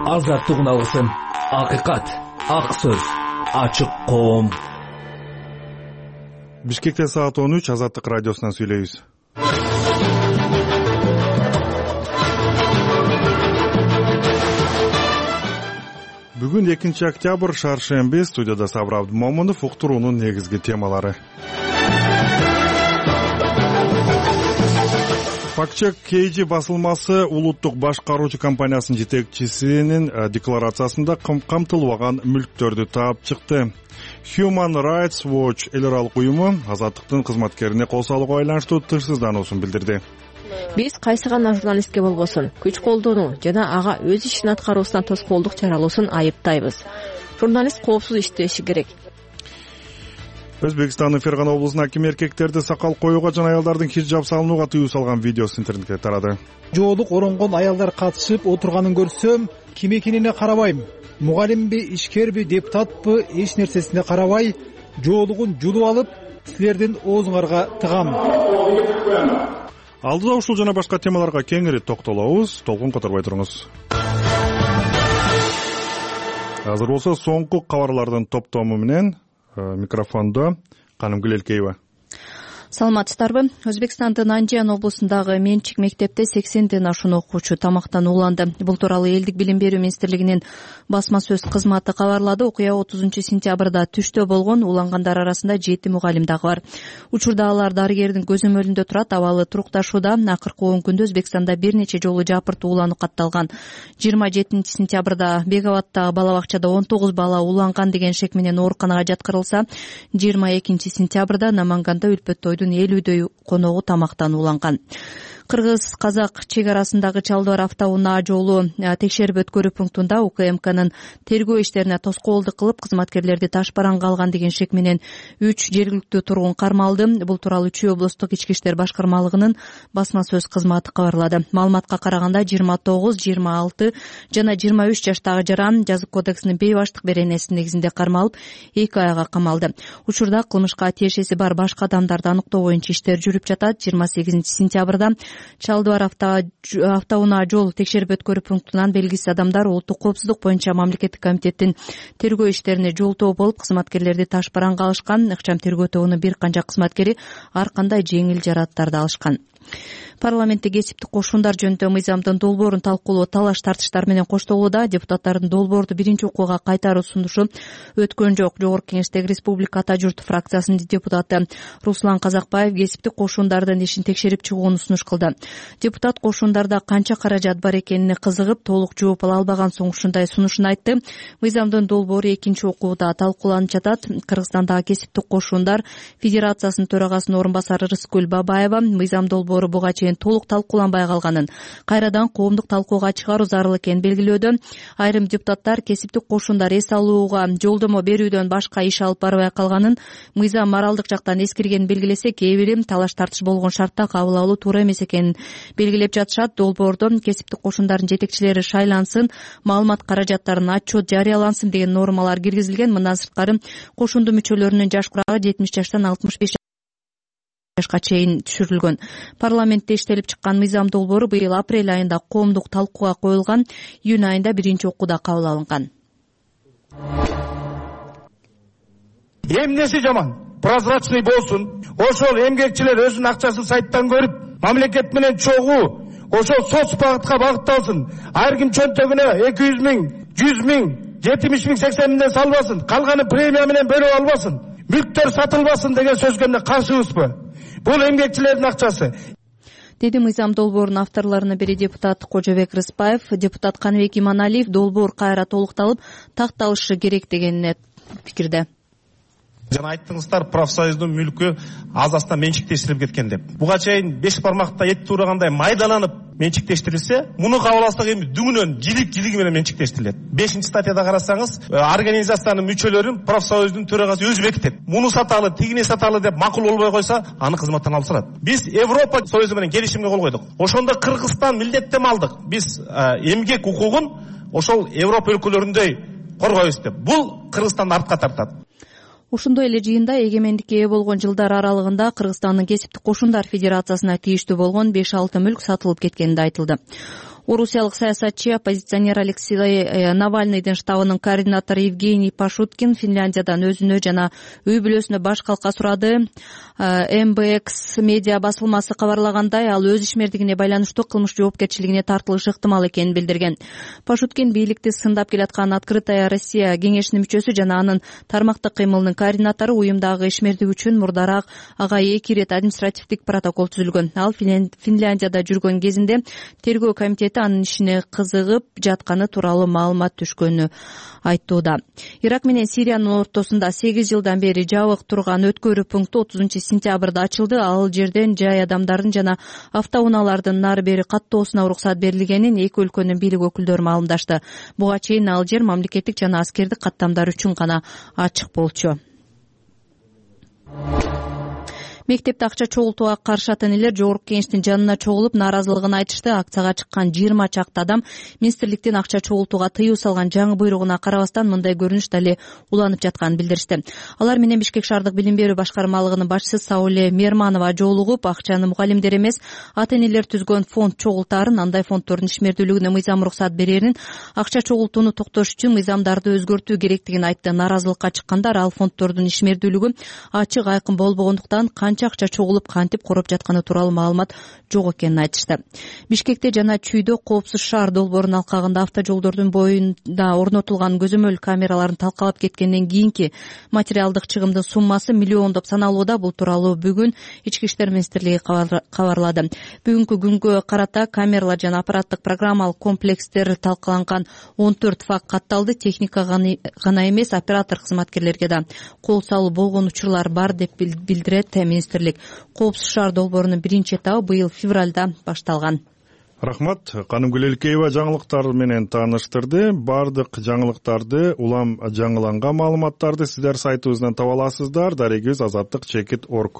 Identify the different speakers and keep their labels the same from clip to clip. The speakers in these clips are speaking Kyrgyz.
Speaker 1: Азаттык алгысым, акыйкат, ак сөз, ачык коом.
Speaker 2: Бишкекте саат 13 Азаттык радиосунан сүйлөйбүз. Бүгүн 2 октябрь, шаршемби. Студияда Сабыр Абдымомунов. Уктуруунун негизги темалары. Фактчек KG басылмасы улуттук башкаруучу компаниясынын жетекчисинин декларациясында камтылбаган мүлктөрдү таап чыкты. Human Rights Watch эл аралык уюму азаттыктын кызматкерине кол салууга байланыштуу тынчсыздануусун билдирди.
Speaker 3: Биз кайсы гана журналистке болбосун күч колдонуу жана ага өз ишин аткаруусунан тоскоолдук чаралоосун айыптайбыз. Журналист коопсуз иштеши керек.
Speaker 2: Өзбекстандын Фергана облусунун акими эркектерди сакал коюуга жана аялдардын хиджаб салынууга тыюу салган видеосу интернетке тарады.
Speaker 4: Жоолук оронгон аялдар катышып отурганын көрсөм, ким экенине карабайм. Мугалимби, ишкерби, депутатпы, эч нерсесине карабай, жоолугун жулуп алып, силердин оозуңарга тыгам.
Speaker 2: Алдыда ушул жана башка темаларга кеңири токтолобуз. Толкун которбой туруңуз. Азыр болсо соңку кабарлардын топтому менен микрофондо Канымгүл Элкеева.
Speaker 5: Саламатсыздарбы? Өзбекстандын Анжан облусундагы менчик мектепте 80ден ашуун окуучу тамактанууланды. Бул тууралуу элдик билим берүү министрлигинин басма сөз кызматы кабарлады. Окуя 30-сентябрда түштө болгон, улангандар арасында 7 мугалим дагы бар. Учурда алар дарыгердин көзөмөлүндө турат, абалы турукташууда. Акыркы 10 күндө Өзбекстанда бир нече жолу жапыртуу улануу катталган. 27-сентябрда Беговаттагы бала бакчада 19 бала уланган деген шек менен ооруканага жаткырылса, 22-сентябрда Наманганда Үлпөттойдун 50дөй коногу тамактанууланган. Кыргыз-казак чек арасындагы Чалдыбар автоунаа жолу текшерип өткөрүү пунктунда УКМКнын тергөө иштерине тоскоолдук кылып, кызматкерлерди таш бараңга алган деген шек менен 3 жергиликтүү тургун кармалды. Бул тууралуу Чүй облустук ички иштер башкармалыгынын басма сөз кызматы кабарлады. Маалыматка караганда 29, 26 жана 23 жаштагы жаран жазык кодексинин бейбаштык беренеси негизинде кармалып, 2 айга камалды. Учурда кылмышка тиешеси бар башка адамдарды аныктоо боюнча иштер жүрүп жатат. 28-сентябрда Чалдыбар автоунаа жол текшерип өткөрүү пунктунан белгисиз адамдар улуттук коопсуздук боюнча мамлекеттик комитеттин тергөө иштерине жолтоо болуп, кызматкерлерди таш бараңга алышкан. Ыкчам тергөө тобунун бир канча кызматкери ар кандай жеңил жарааттарды алышкан. Парламентте кесиптик кошундар жөнүндө мыйзамдын долбоорун талкуулоо талаш тартыштар менен коштолууда. Депутаттардын долбоорду биринчи окууга кайтаруу сунушу өткөн жок. Жогорку Кеңештеги Республика Ата журт фракциясынын депутаты Руслан Казакбаев кесиптик кошундардын ишин текшерип чыгууну сунуш кылды. Депутат кошундарда канча каражат бар экенине кызыгып, толук жооп ала албаган соң ушундай сунушун айтты. Мыйзамдын долбоору экинчи окууда талкууланып жатат. Кыргызстандагы кесиптик кошундар Федерациясынын төрагасынын орун басары Рыскүл Бабаева мыйзам долбоору буга толук талкууланбай калганын, кайрадан коомдук талкууга чыгаруу зарыл экенин белгилөөдө. Айрым депутаттар кесиптик кошундар эс алууга жолдомо берүүдөн башка иш алып барбай калганын, мыйзам моралдык жактан эскиргенин белгилесе, кээ бири талаш тартыш болгон шартта кабыл алуу туура эмес экенин белгилеп жатышат. Долбоордо кесиптик кошундардын жетекчилери шайлансын, маалымат каражаттарын отчет жарыялансын деген нормалар киргизилген. Мындан сырткары кошунду мүчөлөрүнүн жаш курагы 70 жаштан 65 жашка чейин түшүрүлгөн. Парламентте иштелип чыккан мыйзам долбоору быйыл апрель айында коомдук талкууга коюлган, июнь айында биринчи окууда кабыл алынган.
Speaker 6: Эмнеси жаман? Прозрачный болсун. Ошол эмгекчилер өзүнүн акчасын сайттан көрүп, мамлекет менен чогуу, ошол соц багытка багытталсын. Ар ким чөнтөгүнө 200 миң, 100 миң, 70 миң, 80 миңден салбасын. Калганы премия менен бөлүп албасын. Мүлктөр сатылбасын деген сөзгө каршыбызбы? Бул эмгекчилердин акчасы.
Speaker 5: Деди мыйзам долбоорунун авторлорунун бири депутат Кожобек Рыспаев. Депутат Каныбек Иманалиев долбоор кайра толукталып, такталышы керек дегенине пикирде.
Speaker 6: Жана айттыңыздар, профсоюздун мүлкү азастан менчиктештирип кеткен деп. Буга чейин 5 бармакта эт туурагандай майдаланып менчиктештирилсе, муну кабыл алсак эми дүңүнөн жилиги менен менчиктештирилет. 5-статьяда карасаңыз, организациянын мүчөлөрүн профсоюздун төрагасы өзү бекитет. Муну саталы, тигини саталы деп макул болбой койсо, аны кызматтан алып салат. Биз Европа союзу менен келишимге кол койдук. Ошондо Кыргызстан милдеттеме алдык. Биз эмгек укугун ошол Европа өлкөлөрүндөй коргойбуз деп. Бул Кыргызстанды артка тартат.
Speaker 5: Ошондой эле жыйында эгемендикке ээ болгон жылдар аралыгында Кыргызстандын кесиптик кошундар федерациясына тийиштүү болгон 5-6 мүлк сатылып кеткени да айтылды. Орусиялык саясатчы оппозиционер Алексей Навальныйдын штабынын координатору Евгений Пашуткин Финляндиядан өзүнө жана үй бүлөсүнө баш калка сурады. МБХ медиа басылмасы кабарлагандай, ал өз ишмердигине байланыштуу кылмыш жоопкерчилигине тартылышы ыктымал экенин билдирген. Пашуткин бийликти сындап келаткан Открытая Россия кеңешинин мүчөсү жана анын тармактык кыймылынын координатору. Уюмдагы ишмердик үчүн мурдараак ага 2 ирет административдик протокол түзүлгөн. Ал Финляндияда жүргөн кезинде тергөө комитети анын ишине кызыгып жатканы тууралуу маалымат түшкөнү айттууда. Ирак менен Сириянын ортосунда 8 жылдан бери жабык турган өткөрүү пункту 30-сентябрда ачылды. Ал жерден жай адамдардын жана автоунаалардын нары бери каттоосуна уруксат берилгенин эки өлкөнүн бийлик өкүлдөрү маалымдашты. Буга чейин ал жер мамлекеттик жана аскердик каттамдар үчүн гана ачык болчу. Мектепте акча чогултууга каршы ата энелер жогорку кеңештин жанына чогулуп нааразылыгын айтышты. Акцияга чыккан 20 чакты адам министрликтин акча чогултууга тыюу салган жаңы буйругуна карабастан мындай көрүнүш дале уланып жатканын билдиришти. Алар менен Бишкек шаардык билим берүү башкармалыгынын башчысы Сауле Мерманова жолугуп, акчаны мугалимдер эмес, ата энелер түзгөн фонд чогултаарын, андай фонддордун ишмердүүлүгүнө мыйзам уруксат берерин, акча чогултууну токтош үчүн мыйзамдарды өзгөртүү керектигин айтты. Нааразылыкка чыккандар ал фонддордун ишмердүүлүгү ачык айкын болбогондуктан акча чогулуп кантип короп жатканы тууралуу маалымат жок экенин айтышты. Бишкекте жана Чүйдө коопсуз шаар долбоорунун алкагында автожолдордун боюнда орнотулган көзөмөл камераларын талкалап кеткенден кийинки материалдык чыгымдын суммасы миллиондоп саналууда. Бул тууралуу бүгүн Ички иштер министрлиги кабарлады. Бүгүнкү күнгө карата камералар жана аппараттык программалык комплекстер талкаланган 14 факт катталды. Техника гана эмес, оператор кызматкерлерге да кол салуу болгон учурлар бар деп билдирет министрлик. Коопсуз шаар долбоорунун биринчи этабы быйыл февралда башталган.
Speaker 2: Рахмат. Канымгүл Элкеева жаңылыктар менен тааныштырды. Бардык жаңылыктарды, улам жаңыланган маалыматтарды сиздер сайтыбыздан таба аласыздар. Дарегибиз azatlyk.org.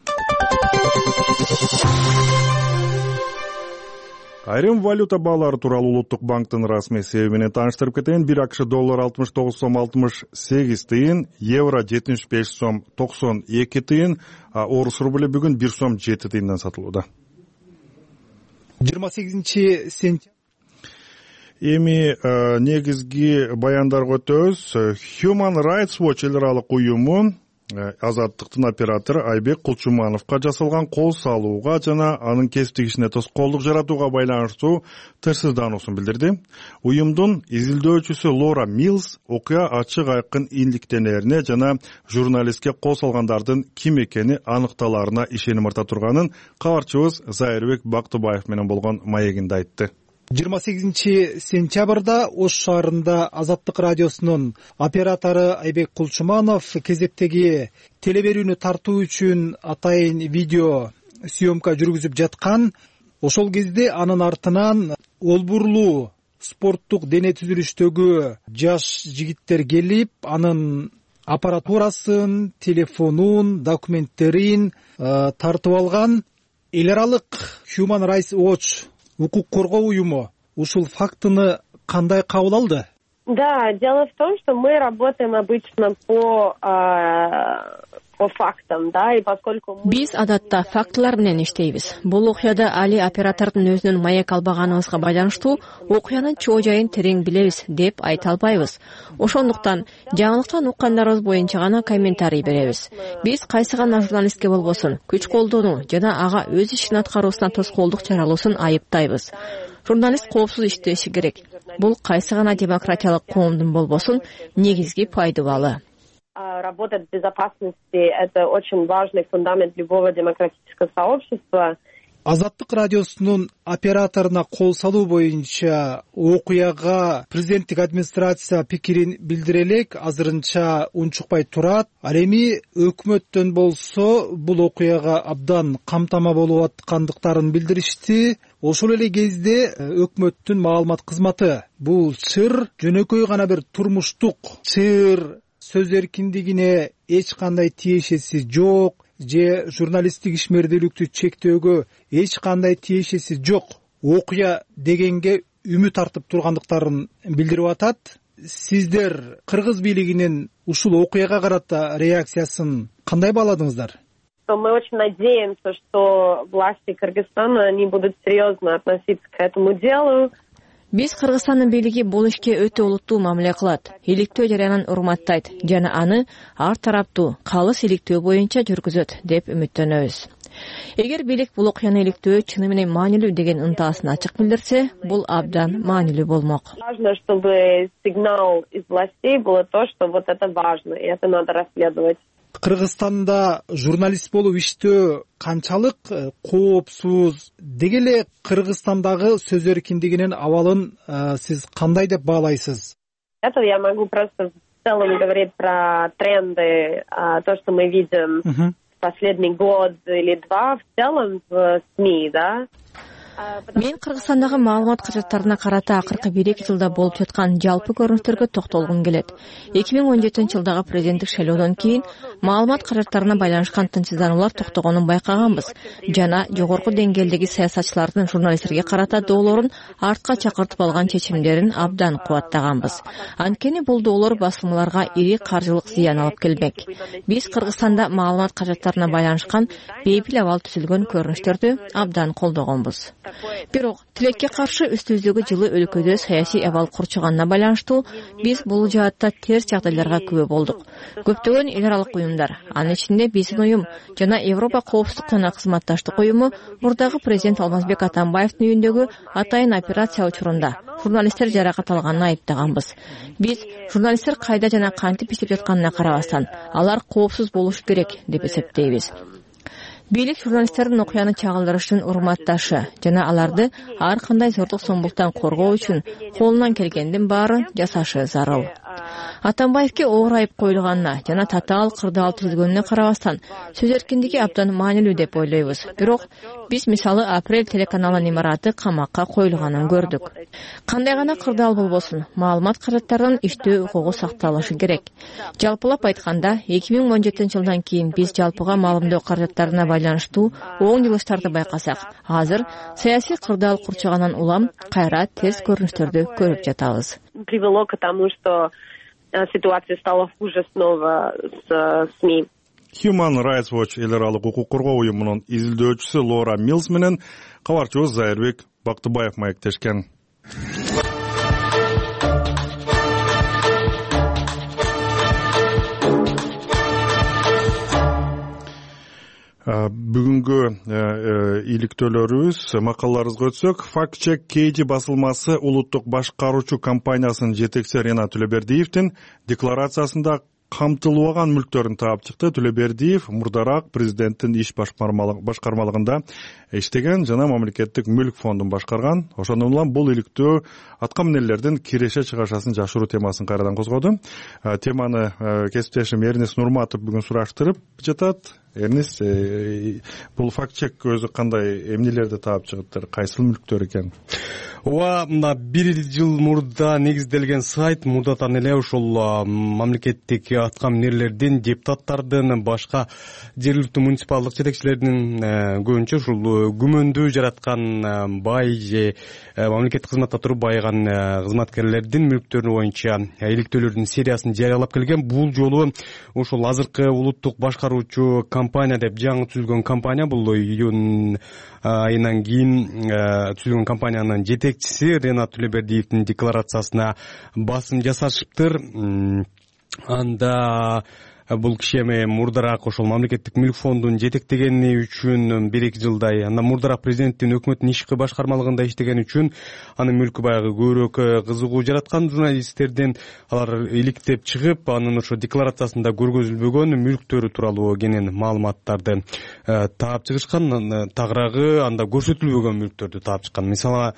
Speaker 2: Айрым валюта баалары тууралуу Улуттук банктын расмий себеби менен тааныштырып кетейин. 1 акш доллар 69 сом 68 тыйын, евро 75 сом 92 тыйын, орус рубль бүгүн 1 сом 7 тыйындан сатылууда.
Speaker 4: 28 сентябрь
Speaker 2: Эми негизги баяндарга өтөбүз. Human Rights Watch эл аралык уюму Азаттыктын оператору Айбек Кулчумановго жасалган кол салууга жана анын кесиптик ишине тоскоолдук жаратууга байланыштуу тырсыздануусун билдирди. Уюмдун изилдөөчүсү Лора Милс окуя ачык айкын иликтенерине жана журналистке кол салгандардын ким экени аныкталарына ишеним арта турганын кабарчыбыз Зайырбек Бактыбаев менен болгон маегинде айтты.
Speaker 4: 28 сентябрда Ош шаарында Азаттык радиосунун оператору Айбек Кулчуманов кезектеги телеберүүнү тартуу үчүн атайын видео съемка жүргүзүп жаткан. Ошол кезде анын артынан олбурлуу спорттук дене түзүлүштөгү жаш жигиттер келип, анын аппаратурасын, телефонун, документтерин тартып алган. Эл аралык Human Rights Watch укук коргоо уюму ушул фактыны кандай кабыл алды?
Speaker 7: Да, дело в том, что мы работаем обычно по фактам, да, и поскольку
Speaker 3: биз адатта фактылар менен иштейбиз. Бул окуяда али оператордун өзүнүн маек албаганыбызга байланыштуу окуянын чоо жайын терең билебиз деп айта албайбыз. Ошондуктан жаңылыктан уккандарыбыз боюнча гана комментарий беребиз. Биз кайсы гана журналистке болбосун күч колдонуу жана ага өз ишин аткаруусуна тоскоолдук чаралоосун айыптайбыз. Журналист коопсуз иштеши керек. Бул кайсы гана демократиялык коомдун болбосун негизги пайдыбалы.
Speaker 7: Работа в безопасности – это очень важный фундамент любого демократического сообщества.
Speaker 4: Азаттык радиосунун операторуна кол салуу боюнча окуяга президенттик администрация пикирин билдире элек, азырынча унчукпай турат. Ал эми өкмөттөн болсо бул окуяга абдан камтама болуп аткандыктарын билдиришти. Ошол эле кезде өкмөттүн маалымат кызматы бул чыр жөнөкөй гана бир турмуштук чыр, сөз эркиндигине эч кандай тиешеси жок же журналисттик ишмердүүлүктү чектөөгө эч кандай тиешеси жок окуя дегенге үмүт артып тургандыктарын билдирип атат. Сиздер кыргыз бийлигинин ушул окуяга карата реакциясын кандай бааладыңыздар?
Speaker 7: что мы очень надеемся, что власти Кыргызстана они будут серьезно относиться к этому делу.
Speaker 3: Биз Кыргызстандын бийлиги бул ишке өтө олуттуу мамиле кылат, иликтөө жарыянын урматтайт жана аны ар тараптуу калыс иликтөө боюнча жүргүзөт деп үмүттөнөбүз. Эгер бийлик бул окуяны иликтөө чыны менен маанилүү деген ынтаасын ачык билдирсе, бул абдан маанилүү болмок.
Speaker 7: Важно, чтобы сигнал из властей было то, что вот это важно, и это надо расследовать.
Speaker 4: Кыргызстанда журналист болуп иштөө канчалык коопсуз? Деги эле Кыргызстандагы сөз эркиндигинин абалын сиз кандай деп баалайсыз?
Speaker 7: Это я могу просто в целом говорить про тренды, то, что мы видим последний год или два в целом в СМИ, да?
Speaker 3: Мен Кыргызстандагы маалымат каражаттарына карата акыркы 1-2 жылда болуп жаткан жалпы көрүнүштөргө токтолгум келет. 2017-жылдагы президенттик шайлоодон кийин маалымат каражаттарына байланышкан тынчсыздануулар токтогонун байкаганбыз жана жогорку деңгээлдеги саясатчылардын журналисттерге карата доолорун артка чакыртып алган чечимдерин абдан кубаттаганбыз. Анткени бул доолор басылмаларга ири каржылык зыян алып келбек. Биз Кыргызстанда маалымат каражаттарына байланышкан бейпил абал түзүлгөн көрүнүштөрдү абдан колдогонбуз. Бирок тилекке каршы үстүбүздөгү жылы өлкөдө саясий абал курчуганына байланыштуу биз бул жаатта терс жагдайларга күбө болдук. Көптөгөн эл аралык уюмдар, анын ичинде биздин уюм жана Европа коопсуздук жана кызматташтык уюму мурдагы президент Алмазбек Атамбаевдин үйүндөгү атайын операция учурунда журналисттер жаракат алганын айыптаганбыз. Биз журналисттер кайда жана кантип иштеп жатканына карабастан алар коопсуз болушу керек деп эсептейбиз. Бийлик журналисттердин окуяны чагылдырыштын урматташы жана аларды ар кандай зордук зомбулуктан коргоо үчүн колунан келгендин баарын жасашы зарыл. Атамбаевке оор айып коюлганына жана татаал кырдаал түзүлгөнүнө карабастан сөз эркиндиги абдан маанилүү деп ойлойбуз. Бирок биз мисалы Апрель телеканалынын имараты камакка коюлганын көрдүк. Кандай гана кырдаал болбосун, маалымат каражаттарынын иштөө укугу сакталышы керек. Жалпылап айтканда 2017-жылдан кийин биз жалпыга маалымдоо каражаттарына байланыштуу оң жылыштарды байкасак, азыр саясий кырдаал курчагандан улам кайра терс көрүнүштөрдү көрүп жатабыз.
Speaker 7: Привело к тому, что ситуация стала хуже снова с СМИ.
Speaker 2: Human Rights Watch эл аралык укук коргоо уюмунун изилдөөчүсү Лора Милс менен кабарчыбыз Зайырбек Бактыбаев маектешкен. Бүгүнкү иликтөөлөрүбүз макалаларыбызга өтсөк, Fact-Check KG басылмасы улуттук башкаруучу компаниясынын жетекчиси Ренат Төлөбердиевдин декларациясында камтылбаган мүлктөрүн таап чыкты. Төлөбердиев мурдараак президенттин иш башкармалыгында иштеген жана мамлекеттик мүлк фондун башкарган. Ошондон улам бул иликтөө аткаминерлердин киреше чыгашасын жашыруу темасын кайрадан козгоду. Теманы кесиптешим Эрнис Нурматов бүгүн сураштырып жатат. Эрнис, бул Fact-Check өзү кандай эмнелерди таап чыгыптыр, кайсыл мүлктөр экен?
Speaker 8: Ооба, мына 1 жыл мурда негизделген сайт мурдатан эле ушул мамлекеттик аткаминерлердин, депутаттардын, башка жергиликтүү муниципалдык жетекчилердин көбүнчө ушул күмөндүү жараткан бай же мамлекеттик кызматта туруп байыган кызматкерлердин мүлктөрү боюнча иликтөөлөрдүн сериясын жарыялап келген. Бул жолу ушул азыркы улуттук башкаруучу компания деп жаңы түзүлгөн компания, бул июнь айынан кийин түзүлгөн компаниянын жетекчиси Ренат Төлөбердиевдин декларациясына басым жасашыптыр. Анда бул киши эми мурдараак ошол мамлекеттик мүлк фондун жетектегени үчүн 1-2 жылдай, анда мурдараак президенттин өкмөттүн ишки башкармалыгында иштеген үчүн анын мүлкү баягы көбүрөөк кызыгуу жараткан. Журналисттерден алар иликтеп чыгып, анын ошо декларациясында көргөзүлбөгөн мүлктөрү тууралуу кенен маалыматтарды таап чыгышкан. Тагыраагы анда көрсөтүлбөгөн мүлктөрдү таап чыккан. Мисалы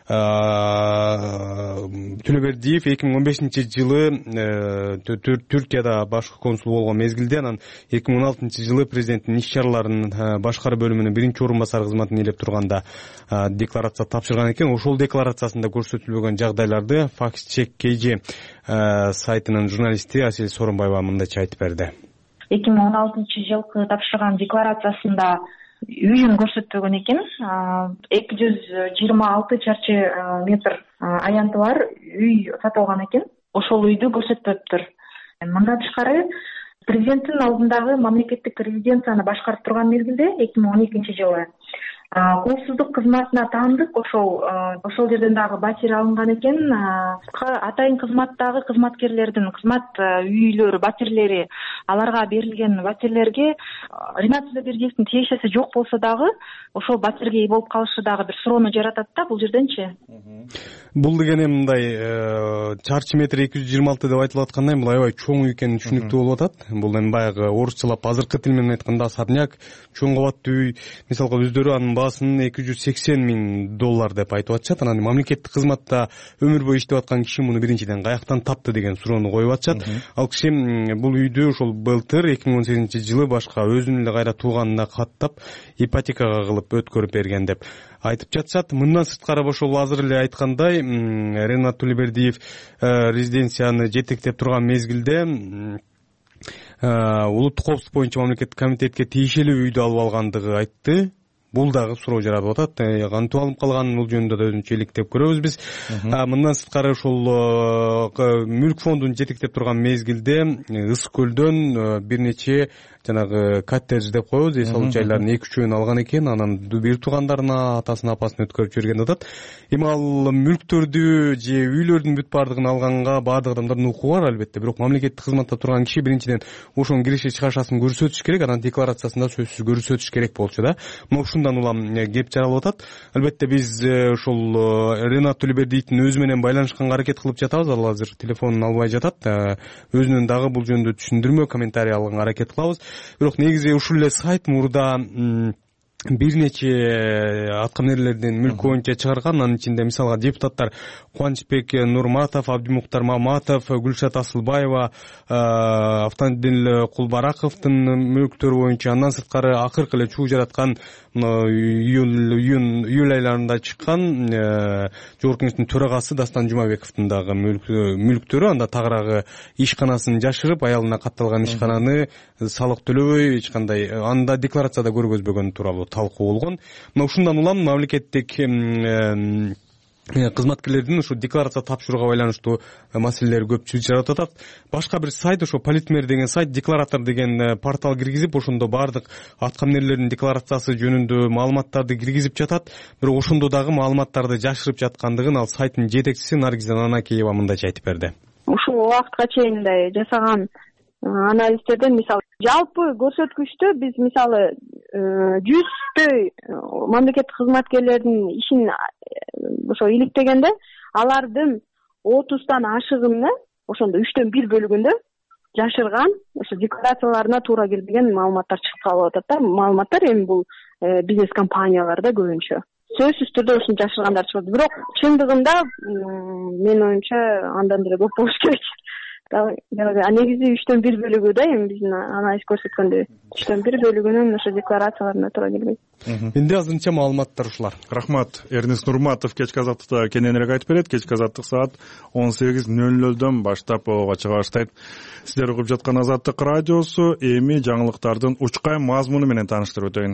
Speaker 8: Төлөбердиев 2015-жылы Түркияда башкы консул болгон мезгилде, анан 2016-жылы президенттин иш чараларынын башкаруу бөлүмүнүн 1-орун басары кызматын ээлеп турганда декларация тапшырган экен. Ошол декларациясында көрсөтүлбөгөн жагдайларды Fact-Check KG сайтынын журналисти Асель Сооронбаева мындайча айтып берди.
Speaker 9: 2016-жылкы тапшырган декларациясында үйүн көрсөтпөгөн экен. 226 чарчы метр аянты бар үй сатып алган экен. Ошол үйдү көрсөтпөптүр. Мындан тышкары президенттин алдындагы мамлекеттик резиденцияны башкарып турган мезгилде 2012 жылы коопсуздук кызматына таандык. Ошол жерден дагы батир алынган экен. Атайын кызматтагы кызматкерлердин кызмат үйлөрү, батирлери, аларга берилген батирлерге Ринат Зубердиевдин тиешеси жок болсо дагы ошол батирге ээ болуп калышы дагы бир суроону жаратат да бул жерденчи.
Speaker 8: Бул деген мындай чарчы метр 226 деп айтылып аткандай, бул аябай чоң экени түшүнүктүү болуп атат. Бул эми баягы орусчалап азыркы тил менен айтканда особняк, чоң кабаттуу үй. Мисалга өздөрү анын баасын $280,000 деп айтып атышат. Анан мамлекеттик кызматта өмүр бою иштеп аткан киши муну биринчиден каяктан тапты деген суроону коюп атышат. Ал киши бул үйдү ошол былтыр 2018-жылы башка өзүнүн эле кайра тууганына каттап ипотекага кылып өткөрүп берген деп айтып жатышат. Мындан сырткары ошол азыр эле айткандай Ренат Тулебердиев резиденцияны жетектеп турган мезгилде улуттук коопсуздук боюнча мамлекеттик комитетке тиешелүү үйдү алып алгандыгы айтты. Бул дагы суроо жаратып атат. Кантип алып калган, бул жөнүндө да өзүнчө иликтеп көрөбүз биз. Мындан сырткары ошол мүлк фондун жетектеп турган мезгилде Ысык көлдөн бир нече жанагы коттедж деп коебуз, эс алуу жайлардын 2-3-өн алган экен. Анан бир туугандарына, атасына, апасына өткөрүп жиберген атат. Эми ал мүлктөрдү же үйлөрдүн бүт баардыгын алганга баардык адамдардын укугу бар албетте. Бирок мамлекеттик кызматта турган киши биринчиден ошонун киреше чыгашасын көрсөтүш керек, анан декларациясында сөзсүз көрсөтүш керек болчу да. Ушундан улам кеп жаралып атат. Албетте биз ошол Ренат Тулебердиевдин өзү менен байланышканга аракет кылып жатабыз. Ал азыр телефонун албай жатат. Өзүнөн дагы бул жөнүндө түшүндүрмө, комментарий алганга аракет кылабыз. Бирок негизи ушул эле сайт мурда бир нече аткаминерлердин мүлкү боюнча чыгарган. Анын ичинде мисалга депутаттар Кубанычбек Нурматов, Абдимуктар Маматов, Гүлшат Асылбаева, Автандил Кулбараковдун мүлктөрү боюнча, андан сырткары акыркы эле чуу жараткан июль айларында чыккан Жогорку Кеңештин төрагасы Дастан Жумабековдун дагы мүлктөрү. Анда тагыраагы ишканасын жашырып, аялына катталган ишкананы салык төлөбөй эч кандай анда декларацияда көргөзбөгөн тууралуу талкуу болгон. Мына ушундан улам мамлекеттик кызматкерлердин ушу декларация тапшырууга байланыштуу маселелер көп жаратып атат. Башка бир сайт, ошо Политмер деген сайт, декларатор деген портал киргизип, ошондо баардык аткаминерлердин декларациясы жөнүндө маалыматтарды киргизип жатат. Бирок ошондо дагы маалыматтарды жашырып жаткандыгын ал сайттын жетекчиси Наргиза Нанакеева мындайча айтып берди.
Speaker 7: Ушул убакытка чейин мындай жасаган анализтерден мисалы жалпы көрсөткүчтө биз мисалы 100 мамлекеттик кызматкерлердин ишин ошо иликтегенде алардын 30 ашыгында ошондо 3/1 бөлүгүндө жашырган ошо декларацияларына туура келбеген маалыматтар чыгып калып атат да. Маалыматтар эми бул бизнес компанияларда көбүнчө сөзсүз түрдө ушуну жашыргандар чыгат. Бирок чындыгында менин оюмча андан деле көп болуш керек. Негизи 3/1 бөлүгү да эми биздин анализ көрсөткөндөй 3/1 бөлүгүнүн ошо декларацияларына туура келбейт.
Speaker 8: Энди азырынча маалыматтар ушулар.
Speaker 2: Рахмат. Эрнест Нурматов кечки азаттыкта кененирээк айтып берет. Кечки азаттык саат 18:00 баштап чыга баштайт. Сиздер угуп жаткан Азаттык радиосу. Эми жаңылыктардын учкай мазмуну менен тааныштырып өтөйүн.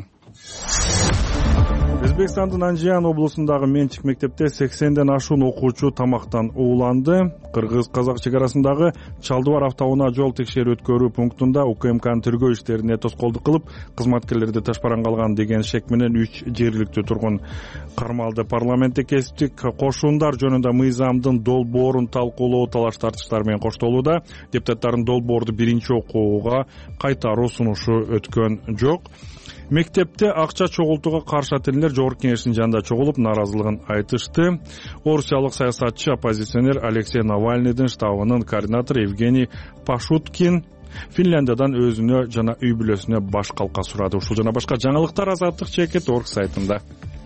Speaker 2: Өзбекстандын Анжиян облусундагы менчик мектепте 80ден ашуун окуучу тамактан ууланды. Кыргыз-казак чек арасындагы Чалдыбар автоунаа жол текшерүү өткөрүү пунктунда УКМКнын тергөө иштерине тоскоолдук кылып, кызматкерлерди ташпаранга алган деген шек менен 3 жергиликтүү тургун кармалды. Парламентте кесиптик кошуундар жөнүндө мыйзамдын долбоорун талкуулоо талаш тартыштар менен коштолууда. Депутаттардын долбоорду биринчи окууга кайтаруу сунушу өткөн жок. Мектепте акча чогултууга каршы ателер Жогорку Кеңештин жанында чогулуп нааразылыгын айтышты. Орусиялык саясатчы, оппозиционер Алексей Навальныйдын штабынын координатору Евгений Пашуткин Финляндиядан өзүнө жана үй бүлөсүнө баш калка сурады. Ушул жана башка жаңылыктар Азаттык Чекит.org сайтында.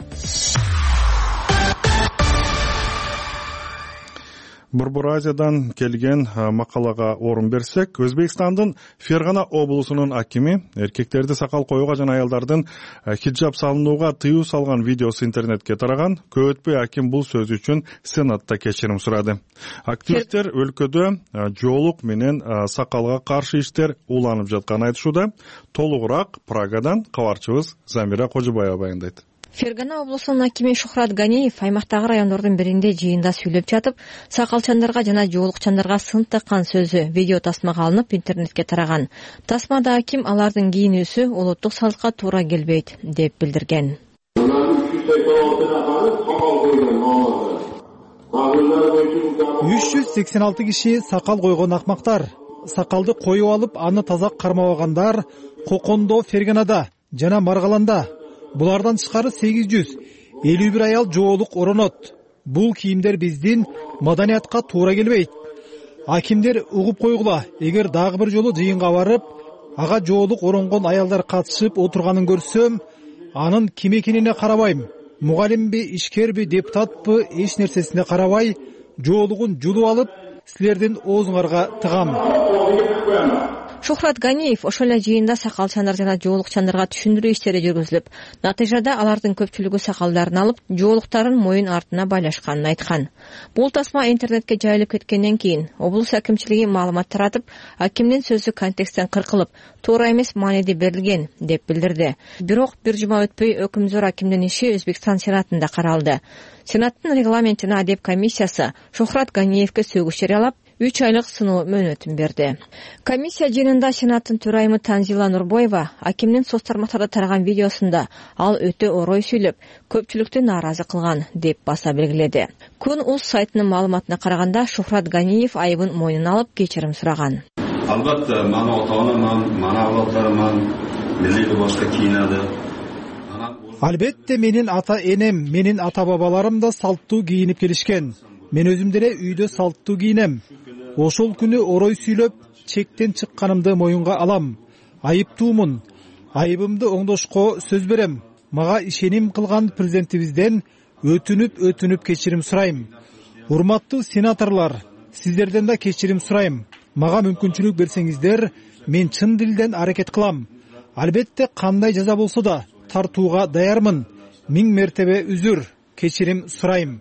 Speaker 2: Борбор Азиядан келген макалага орун берсек, Өзбекстандын Фергана облусунун акими эркектерди сакал коюуга жана аялдардын хиджаб салынууга тыюу салган видеосу интернетке тараган. Көп өтпөй аким бул сөзү үчүн Сенатта кечирим сурады. Активисттер өлкөдө жоолук менен сакалга каршы иштер уланып жатканын айтышууда. Толугураак Прагадан кабарчыбыз Замира Кожубаева баяндайт.
Speaker 3: Фергана облусунун акими Шухрат Ганиев аймактагы райондордун биринде жыйында сүйлөп жатып, сакалчандарга жана жоолукчандарга сын таккан сөзү видео тасмага алынып интернетке тараган. Тасмада аким алардын кийинүүсү улуттук салтка туура келбейт деп билдирген.
Speaker 4: 386 киши сакал койгон акмактар. Сакалды коюп алып, аны таза кармабагандар Кокондо, Ферганада жана Маргаланда. Булардан тышкары 851 аял жоолук оронот. Бул кийимдер биздин маданиятка туура келбейт. Акимдер угуп койгула, эгер дагы бир жолу жыйынга барып, ага жоолук оронгон аялдар катышып отурганын көрсөм, анын ким экенине карабайм. Мугалимби, ишкерби, депутатпы, эч нерсесине карабай, жоолугун жулуп алып, силердин оозуңарга тыгам.
Speaker 3: Шухрат Ганиев ошол эле жыйында сакалчандар жана жоолукчандарга түшүндүрүү иштери жүргүзүлүп, натыйжада алардын көпчүлүгү сакалдарын алып, жоолуктарын моюн артына байлашканын айткан. Бул тасма интернетке жайылып кеткенден кийин облус акимчилиги маалымат таратып, акимдин сөзү контексттен кыркылып, туура эмес мааниде берилген деп билдирди. Бирок бир жума өтпөй өкүмзөр акимдин иши Өзбекстан Сенатында каралды. Сенаттын регламент жана адеп комиссиясы Шухрат Ганиевке сөгүш жарыялап, 3 айлык сыноо мөөнөтүн берди. Комиссия жыйынында Сенаттын төрайымы Танзила Нурбоева акимдин соц тармактарда тараган видеосунда ал өтө орой сүйлөп, көпчүлүктү нааразы кылган деп баса белгиледи. Kun.uz сайтынын маалыматына караганда Шухрат Ганиев айыбын мойнуна алып кечирим сураган.
Speaker 10: Албетте, мана ата-анам, мана авлаттарым, мени башка кийинadi.
Speaker 4: Албетте, менин ата-энем, менин ата-бабаларым да салттуу кийинип келишкен. Мен өзүм деле үйдө салттуу кийинем. Ошол күнү орой сүйлөп, чектен чыкканымды моюнга алам. Айыптуумун. Айыбымды оңдошко сөз берем. Мага ишеним кылган президентибизден өтүнүп кечирим сурайм. Урматтуу сенаторлор, сиздерден да кечирим сурайм. Мага мүмкүнчүлүк берсеңиздер, мен чын дилден аракет кылам. Албетте, кандай жаза болсо да тартууга даярмын. 1000 мертебе үзүр, кечирим сурайм.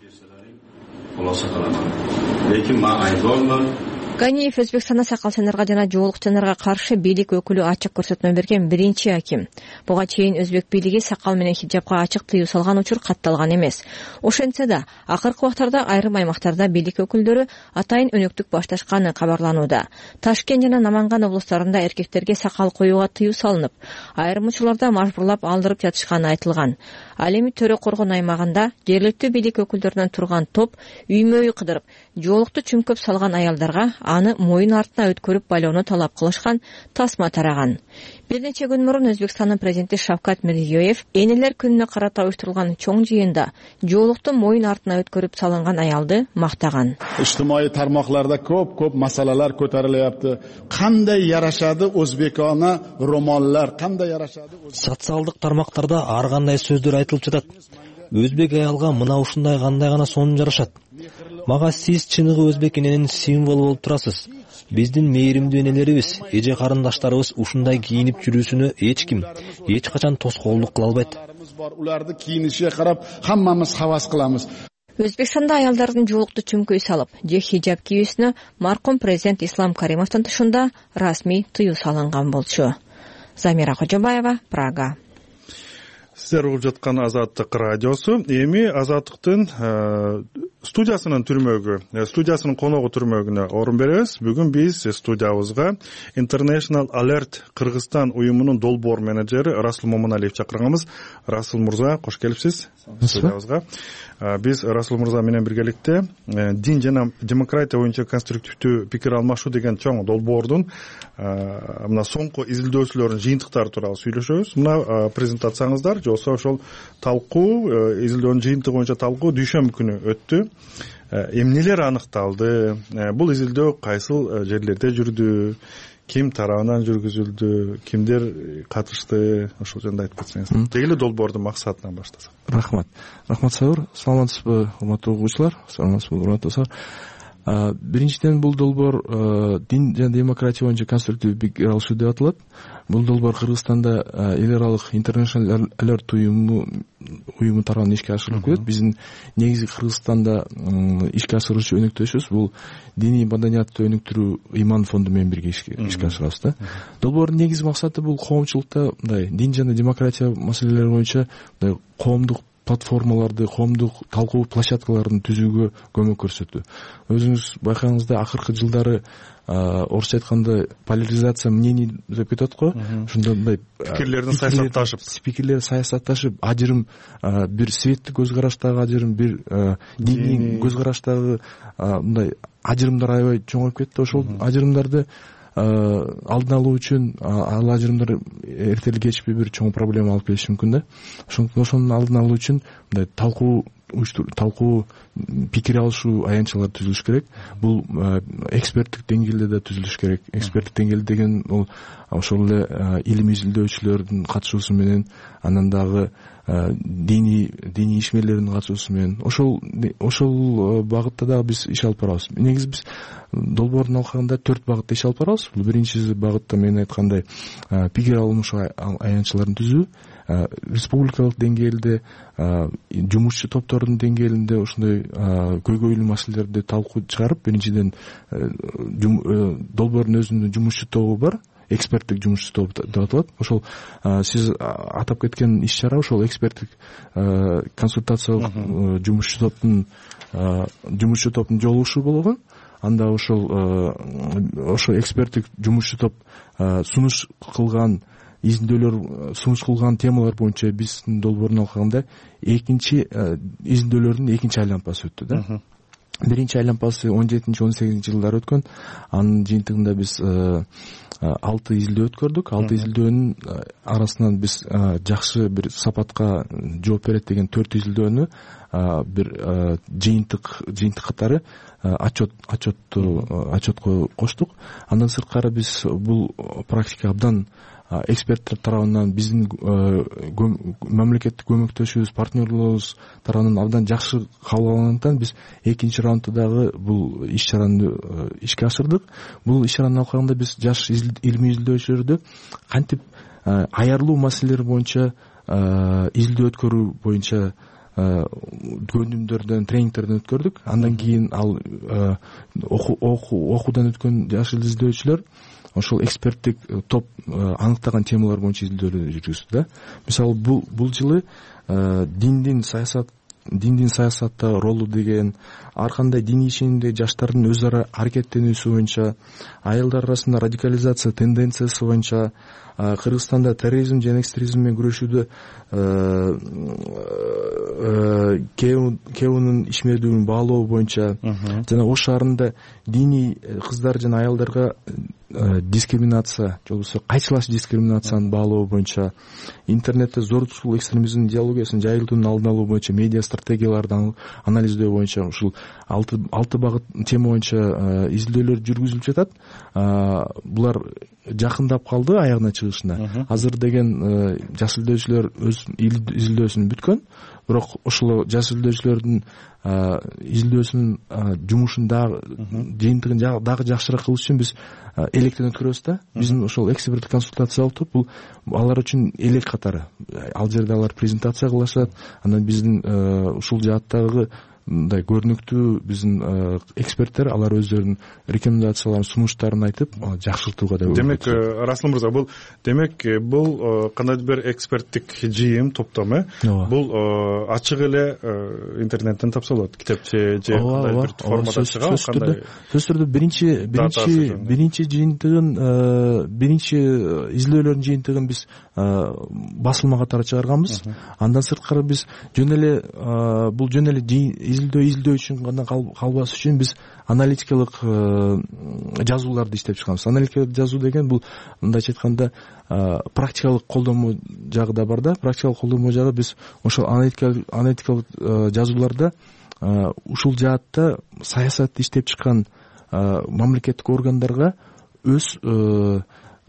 Speaker 3: Ганиев Өзбекстанда сакалчандарга жана жоолукчандарга каршы бийлик өкүлү ачык көрсөтмө берген биринчи аким. Буга чейин өзбек бийлиги сакал менен хиджабка ачык тыюу салган учур катталган эмес. Ошентсе да, акыркы убактарда айрым аймактарда бийлик өкүлдөрү атайын өнөктүк башташканы кабарланууда. Ташкент жана Наманган облустарында эркектерге сакал коюуга тыюу салынып, айрым учурларда мажбурлап алдырып жатышканы айтылган. Ал эми Төрө Коргон аймагында жергиликтүү бийлик өкүлдөрүнөн турган топ үймө-үй кыдырып, жоолукту чүмкөп салган аялдарга аны моюн артына өткөрүп байлоону талап кылышкан тасма тараган. Бир нече күн мурун Өзбекстандын президенти Шавкат Мирзиёев энелер күнүнө карата уюштурулган чоң жыйында жоолукту моюн артына өткөрүп салынган аялды мактаган.
Speaker 11: Ijtimoiy tarmoqlarda ko'p masalalar ko'tarilyapti. Qanday yarashadi o'zbekona ro'mollar, qanday yarashadi?
Speaker 12: Социалдык тармактарда ар кандай сөздөр айтылып жатат. Өзбек аялга мына ушундай кандай гана сонун жарашат. Мага сиз чыныгы өзбек эненин символу болуп турасыз. Биздин мээримдүү энелерибиз, эже карындаштарыбыз ушундай кийинип жүрүүсүнө эч ким, эч качан тоскоолдук кыла албайт. Уларды
Speaker 11: кийинишине карап, хаммамыз хавас кылабыз.
Speaker 3: Өзбекстанда аялдардын жоолукту чүмкөй салып, же хиджаб кийүүсүнө маркум президент Ислам Каримовдун тышында расмий тыюу салынган болчу. Замира Кожобаева, Прага.
Speaker 2: Сиздер угуп жаткан Азаттык радиосу. Эми Азаттыктын студиясынын коногу түрмөгүнө орун беребиз. Бүгүн биз студиябызга International Alert Кыргызстан уюмунун долбоор менеджери Расул Момуналиев чакырганбыз. Расул мырза, кош келипсиз студиябызга. Биз Расул мырза менен биргеликте дин жана демократия боюнча конструктивдүү пикир алмашуу деген чоң долбоордун мына соңку изилдөөчүлөрдүн жыйынтыктары тууралуу сүйлөшөбүз. Мына презентацияңыздар жолсо ошол талкуу, изилдөөнүн жыйынтыгы боюнча талкуу дүйшөмбү күнү өттү. Эмнелер аныкталды? Бул изилдөө кайсыл жерлерде жүрдү? Ким тарабынан жүргүзүлдү? Кимдер катышты? Ошол жөнүндө айтып кетсеңиз. Дегеле долбоордун максатынан баштасак.
Speaker 13: Рахмат Саур. Саламатсызбы, урматтуу угуучулар? Саламатсызбы, урматтуу достор. Биринчиден бул долбоор дин жана демократия боюнча конструктивдүү пикир алышуу деп аталат. Бул долбоор Кыргызстанда эл аралык International Alert уюму тарабынан ишке ашырылып келет. Биздин негизги Кыргызстанда ишке ашыруучу өнөктөшүбүз бул диний маданиятты өнүктүрүү Иман фонду менен бирге ишке ашырабыз да. Долбоордун негизги максаты бул коомчулукта мындай дин жана демократия маселелери боюнча мындай коомдук платформаларды, коомдук талкуу площадкаларын түзүүгө көмөк көрсөтүү. Өзүңүз байкагаңызда акыркы жылдары орусча айтканда поляризация мнений деп кетет го. Ошондо мындай пикирлер саясатташып, ажырым бир светтик көз караштагы ажырым, бир диний көз караштагы мындай ажырымдар аябай чоңоюп кетти. Ошол ажырымдарды алдын алуу үчүн ал ажырымдар эртели кечпи бир чоң проблема алып келиши мүмкүн да. Ошонун алдын алуу үчүн мындай талкуу пикир алышуу аянтчалар түзүлүш керек. Бул эксперттик деңгээлде да түзүлүш керек. Эксперттик деңгээл деген бул ошол эле илимий изилдөөчүлөрдүн катышуусу менен, анан дагы диний ишмерлердин катышуусу менен ошол багытта дагы биз иш алып барабыз. Негизи биз долбоордун алкагында 4 багытта иш алып барабыз. Бул биринчи багытта мен айткандай пикир алмашуу аянтчаларын түзүү, республикалык деңгээлде жумушчу топтордун деңгээлинде ошондой көйгөйлүү маселелерди талкуу чыгарып, биринчиден долбоордун өзүнүн жумушчу тобу бар, эксперттик жумушчу топ деп аталат. Ошол сиз атап кеткен иш-чара ошол эксперттик консультациялык жумушчу топтун жолугушу болгон. Анда ошол эксперттик жумушчу топ сунуш кылган сунуш кылган темалар боюнча биздин долбоордун алкагында экинчи изилдөөлөрдүн экинчи айланпасы өттү да. Биринчи айланпасы 17-18 жылдары өткөн. Анын жыйынтыгында биз 6 изилдөө өткөрдүк. 6 изилдөөнүн арасынан биз жакшы бир сапатка жооп берет деген 4 изилдөөнү бир жыйынтык катары отчетко коштук. Андан сырткары биз бул практика абдан эксперттер тарабынан, биздин мамлекеттик көмөктөшүбүз, партнерлорубуз тарабынан абдан жакшы кабыл алынгандыктан биз экинчи раундда дагы бул иш-чараны ишке ашырдык. Бул иш-чаранын алкагында биз жаш илимий изилдөөчүлөрдү кантип аярлуу маселелер боюнча изилдөө өткөрүү боюнча көндүмдөрдөн, тренингтерден өткөрдүк. Андан кийин ал окуудан өткөн жаш изилдөөчүлөр ошол эксперттик топ аныктаган темалар боюнча изилдөөлөр жүргүздү да. Мисалы бул жылы диндин саясатта ролу деген, ар кандай диний ишенимдеги жаштардын өз ара аракеттенүүсү боюнча, аялдар арасында радикализация тенденциясы боюнча, Кыргызстанда терроризм жана экстремизм менен күрөшүүдө КЭУнун ишмердүүлүгүн баалоо боюнча жана Ош шаарында диний кыздар жана аялдарга дискриминация, же болбосо кайчылаш дискриминацияны баалоо боюнча, интернетте зордукчулук экстремизм идеологиясын жайылтуунун алдын алуу боюнча медиа стратегияларды анализдөө боюнча ушул 6 багыт тема боюнча изилдөөлөр жүргүзүлүп жатат. Булар жакындап калды аягына чыгышына. Азыр деген жаш изилдөөчүлөр өз изилдөөсүн бүткөн, бирок ошол жаш изилдөөчүлөрдүн изилдөөсүнүн жумушун дагы жыйынтыгын дагы жакшыраак кылыш үчүн биз электен өткөрөбүз да. Биздин ошол эксперттик консультациялык топ бул алар үчүн элек катары. Ал жерде алар презентация кылышат. Анан биздин ушул жааттагы мындай көрүнүктүү биздин эксперттер алар өздөрүнүн рекомендацияларын, сунуштарын айтып жакшыртууга да.
Speaker 2: Демек, Расул мырза, бул кандайдыр бир эксперттик жыйын, топтом, бул ачык эле интернеттен тапса болот, китепче же кандай бир формада чыга, кандай?
Speaker 13: Сөзсүз түрдө биринчи жыйынтыгын, биринчи изилдөөлөрдүн жыйынтыгын биз басылма катары чыгарганбыз. Андан сырткары биз бул жөн эле изилдөө үчүн гана калбас үчүн биз аналитикалык жазууларды иштеп чыгабыз. Аналитикалык жазуу деген бул мындайча айтканда практикалык колдонмо жагы да бар да. Практикалык колдонмо жагы биз ошол аналитикалык жазууларда ушул жаатта саясатты иштеп чыккан мамлекеттик органдарга өз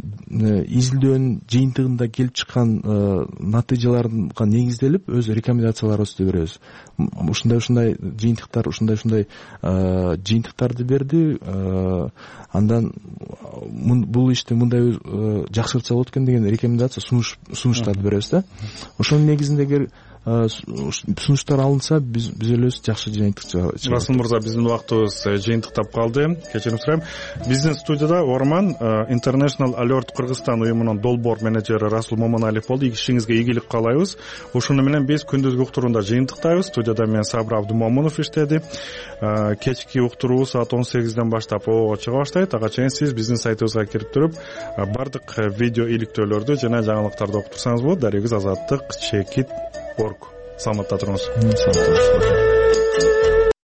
Speaker 13: изилдөөнүн жыйынтыгында келип чыккан натыйжаларга негизделип өз рекомендацияларыбызды беребиз. Ушундай ушундай жыйынтыктарды берди. Андан бул ишти мындай жакшыртса болот экен деген рекомендация сунуштарды беребиз да. Ошонун негизинде сунуштар алынса биз элебиз жакшы жыйынтык чыгат.
Speaker 2: Расул мырза, биздин убактыбыз жыйынтыктап калды. Кечирим сурайм. Биздин студияда Орман International Alert Кыргызстан уюмунун долбоор менеджери Расул Момоналиев болду. Ишиңизге ийгилик каалайбыз. Ошону менен биз күндүзгү уктурууда жыйынтыктайбыз. Студияда мен Сабыр Абдумомунов иштеди. Кечки уктуруу саат 18ден баштап чыга баштайт. Ага чейин сиз биздин сайтыбызга кирип туруп бардык видео иликтөөлөрдү жана жаңылыктарды окуп турсаңыз болот. Дарегиз азаттык чекит.org. Саламатта туруңуз.